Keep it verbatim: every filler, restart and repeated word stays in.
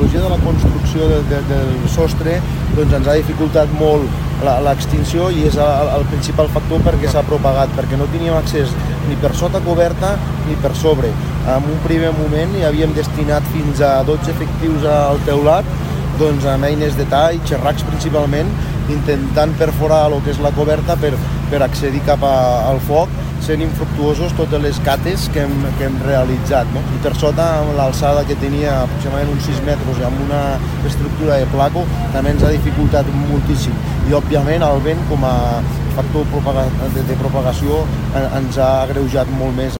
metodologia de la construcció de, de, del sostre doncs ens ha dificultat molt l'extinció i és el, el principal factor perquè s'ha propagat, perquè no teníem accés ni per sota coberta ni per sobre. En un primer moment hi havíem destinat fins a dotze efectius al teulat, doncs amb eines de tall, xerracs principalment, intentant perforar el que és la coberta per, per accedir cap a, al foc, sent infructuosos totes les cates que hem, que hem realitzat, no? I per sota, amb l'alçada que tenia aproximadament uns sis metres i amb una estructura de placo, també ens ha dificultat moltíssim. I, òbviament, el vent, com a factor de propagació, ens ha agreujat molt més.